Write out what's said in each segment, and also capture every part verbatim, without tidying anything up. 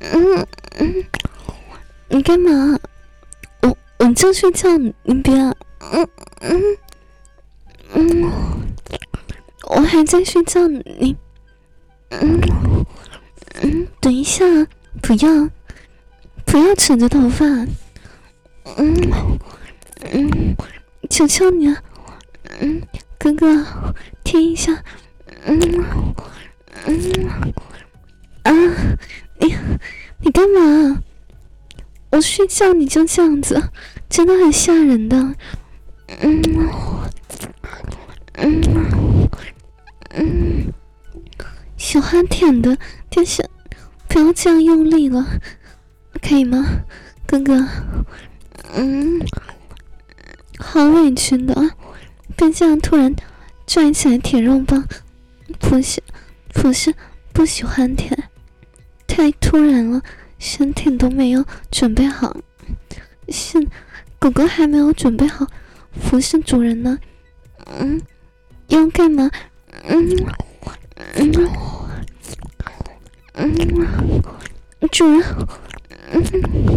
嗯嗯，你干嘛？我我正睡觉，你别。嗯嗯嗯，我还在睡觉，你。嗯嗯，等一下，不要不要扯着头发。嗯嗯，求求你了。嗯，哥哥，听一下。嗯嗯啊，你你干嘛？我睡觉你就这样子，真的很吓人的。嗯嗯嗯，喜欢舔的，但是不要这样用力了，可以吗，哥哥？嗯，好委屈的，被这样突然拽起来舔肉棒，不是不是不喜欢舔，太突然了，身体都没有准备好，是狗狗还没有准备好服侍主人呢。嗯，要干嘛？嗯嗯嗯，主人。嗯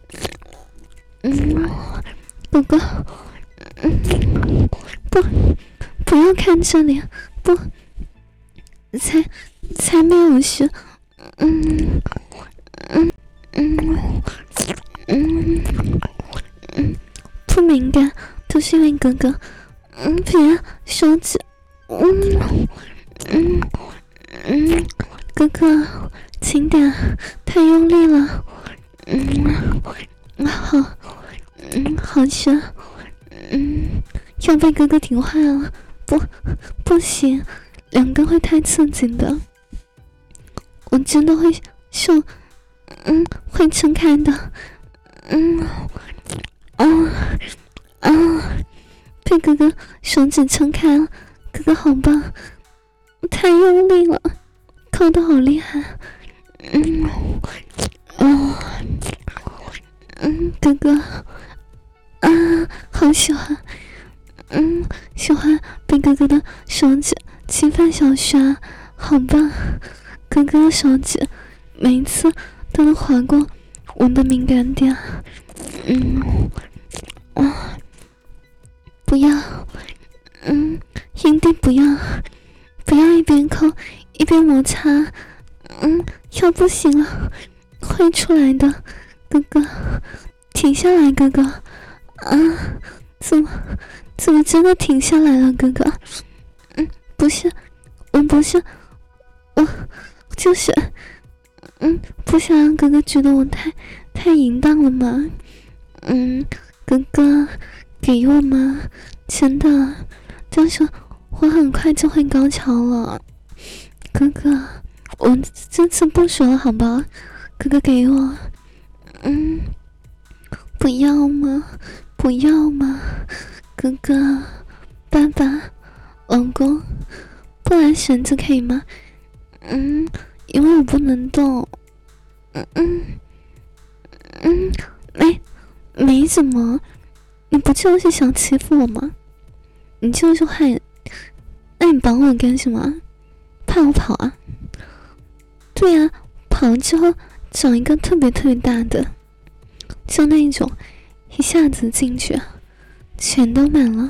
嗯，狗狗。嗯，不，不要看这里，不，才才没有事。嗯嗯嗯嗯嗯，不敏感，都是因为哥哥。嗯，别手指。嗯嗯嗯，哥哥，轻点，太用力了。嗯，好，嗯，好吃。嗯，要被哥哥顶坏了，不，不行，两个会太刺激的，我真的会受，嗯，会撑开的。嗯，啊啊，被哥哥手指撑开了，哥哥好棒，太用力了，扣得好厉害。嗯，啊，嗯，哥哥。啊，好喜欢。嗯，喜欢被哥哥的手指侵犯小穴，好棒！哥哥的手指每一次都能划过我的敏感点。嗯，啊，不要，嗯，阴蒂不要，不要一边抠一边摩擦。嗯，要不行了，会出来的，哥哥，停下来，哥哥。啊，怎么怎么真的停下来了，哥哥？嗯，不是，我不是，我就是，嗯，不想让哥哥觉得我太太淫荡了嘛。嗯，哥哥，给我吗？真的，就是我很快就会高潮了。哥哥，我这次不说了，好吧？哥哥给我。嗯，不要吗？不要吗？哥哥，爸爸，老公，不然绳子可以吗？嗯，因为我不能动。嗯嗯嗯，没没怎么，你不就是想欺负我吗？你就是害，那你绑我干什么？怕我跑啊？对呀、啊，跑了之后找一个特别特别大的，就那一种。一下子进去，全都满了。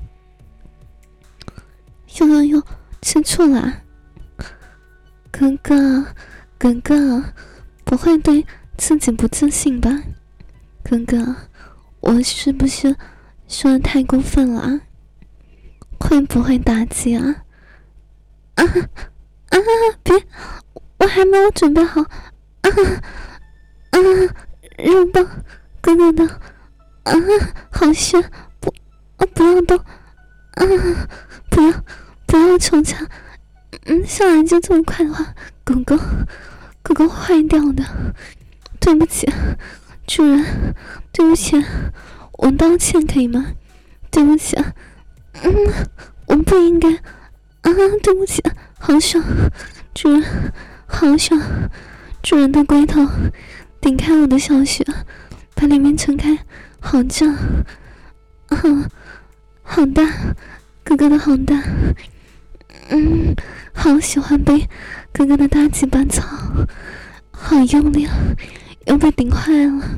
呦呦呦，吃醋啦！哥哥，哥哥，不会对自己不自信吧？哥哥，我是不是说的太过分了啊？会不会打击啊？啊啊！别，我还没有准备好。啊啊！肉棒，哥哥的。啊，好香！不，啊，不要动！啊，不要，不要抽插！嗯，上来就这么快的话，狗狗，狗狗坏掉的。对不起，主人，对不起，我道歉可以吗？对不起，嗯，我不应该。啊，对不起，好爽，主人，好爽！主人的龟头顶开我的小穴，把里面撑开。好胀，好，好大，哥哥的好大。嗯，好喜欢被哥哥的大鸡巴操，好好用力，又被顶坏了。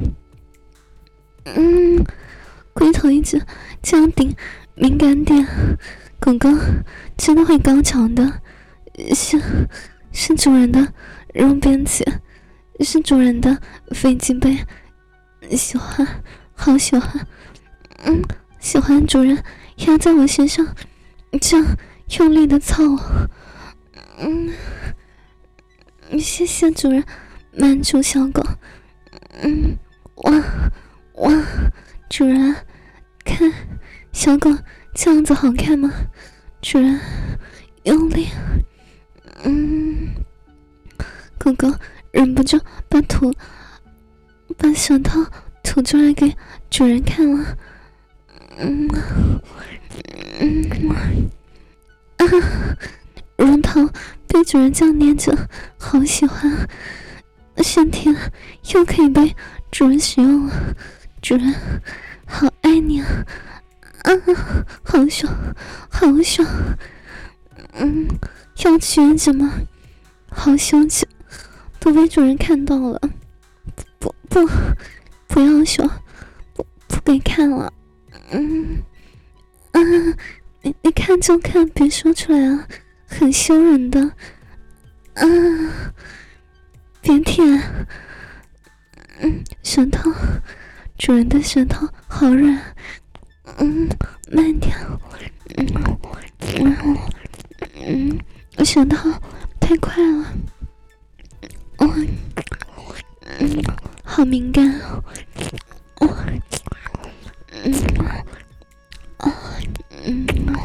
嗯，龟头一直这样顶敏感点，狗狗真的会高潮的。是是主人的肉边起，是主人的飞机杯，喜欢，好喜欢。嗯，喜欢主人压在我身上，这样用力的操我。嗯，谢谢主人满足小狗。嗯，哇哇，主人，看小狗这样子好看吗？主人，用力。嗯，狗狗忍不住把吐把舌头吐出来给主人看了。嗯嗯啊，乳头被主人这样捏着，好喜欢。身体又可以被主人使用了，主人好爱你啊！啊，好爽，好爽。嗯，要撅着吗？好羞耻，都被主人看到了。不不，不要说，不不给看了。嗯啊，你你看就看，别说出来啊，很羞人的。啊，别舔。嗯，舌头，主人的舌头好软。嗯，慢点。嗯嗯嗯，舌头太快了。哦，嗯，好敏感哦。哦，嗯，哦，嗯，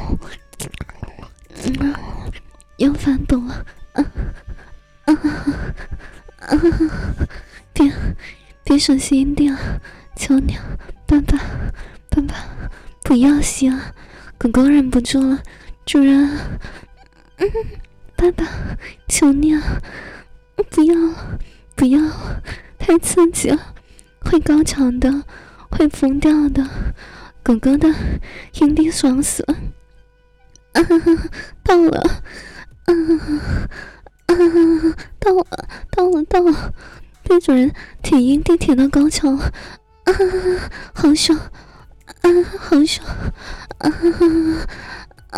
嗯，又发抖了。啊啊啊！别别手吸阴蒂了，求你，爸爸，爸爸，不要吸啊！狗狗忍不住了，主人，嗯，爸爸，求你啊！不要了，不要了，太刺激了，会高潮的，会疯掉的。狗狗的阴蒂爽死了。啊，到了，啊啊，到了，到了，到了，被主人舔阴蒂舔到高潮了。啊，好爽，啊，好爽，啊啊，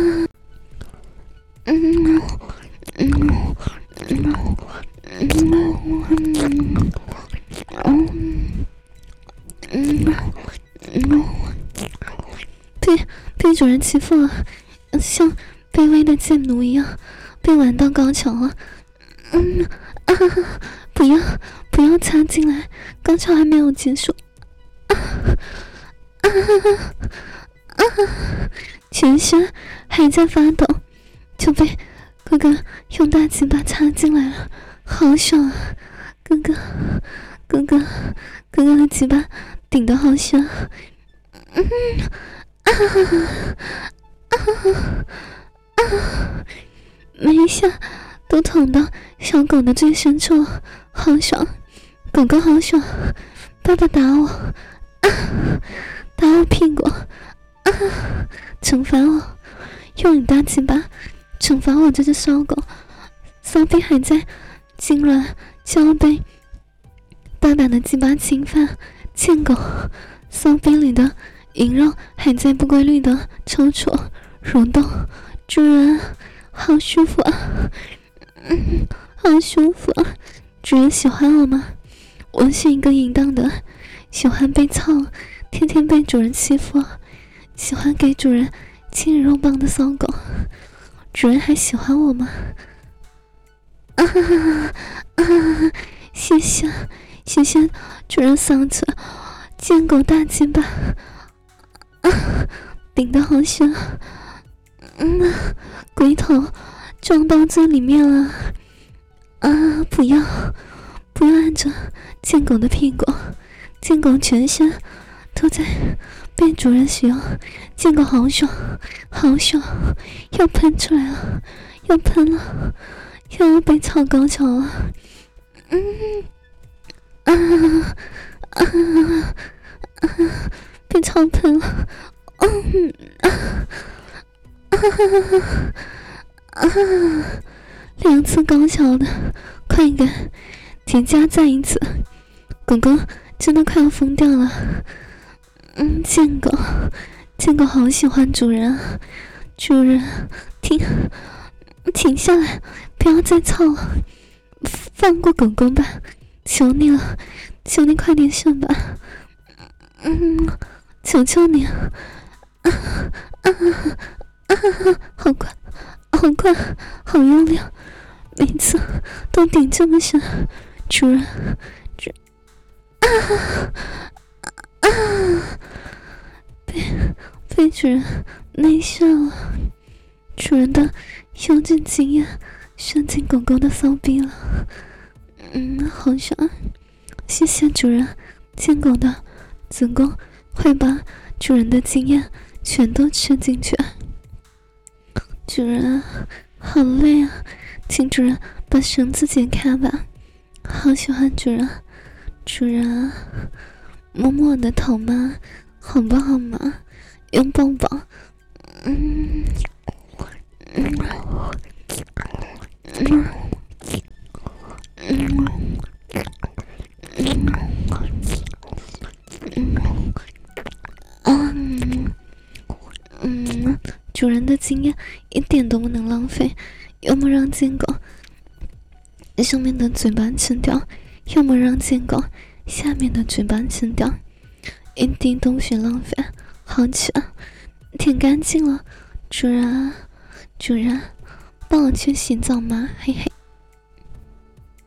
嗯嗯嗯嗯嗯嗯嗯，被被主人欺负了，像卑微的贱奴一样，被玩到高潮了。嗯啊，不要不要插进来，高潮还没有结束。啊啊啊！全身还在发抖，就被哥哥用大鸡巴插进来了，好爽啊！哥哥，哥哥，哥哥的鸡巴顶得好深。嗯啊啊啊！每一下都捅到小狗的最深处，好爽！狗狗好爽！爸爸打我，啊，打我屁股，啊，惩罚我，用你大鸡巴惩罚我这只骚狗。骚逼还在痉挛，就要被爸爸的鸡巴侵犯。贱狗，骚逼里的淫肉还在不规律的抽搐蠕动。主人，好舒服啊！嗯，好舒服啊！主人喜欢我吗？我是一个淫荡的，喜欢被操，天天被主人欺负，喜欢给主人亲肉棒的骚狗。主人还喜欢我吗？啊啊！谢谢谢谢主人嗓子，贱狗大鸡巴，啊，顶得好深，嗯，龟头撞到这里面了。啊，不要不要按着贱狗的屁股，贱狗全身都在被主人使用，贱狗好爽好爽，要喷出来了，要喷了，又要被操高潮了。嗯啊啊啊，被操喷了。嗯啊啊啊，两次高潮的快感叠加再一次，狗狗真的快要疯掉了。嗯，贱狗，贱狗好喜欢主人啊！主人，停，停下来，不要再操了，放过狗狗吧，求你了，求你快点上吧。嗯，求求你，啊啊啊啊！好快，好快，好用力，每次都顶这么深，主人，主啊啊！被被主人内射了，主人的幼稚经验射进狗狗的骚逼了。嗯，好爽！谢谢主人，贱狗的子宫会把主人的经验全都吃进去。主人，好累啊，请主人把绳子解开吧。好喜欢主人，主人，摸摸我的头吗？好不好嘛？拥抱抱。嗯嗯嗯嗯嗯嗯，主人的经验一点都不能浪费，要么让贱狗上面的嘴巴吃掉，要么让贱狗下面的嘴巴吃掉，一滴都许浪费。好吃，舔干净了，主人，主人，帮我去洗澡吗？嘿嘿。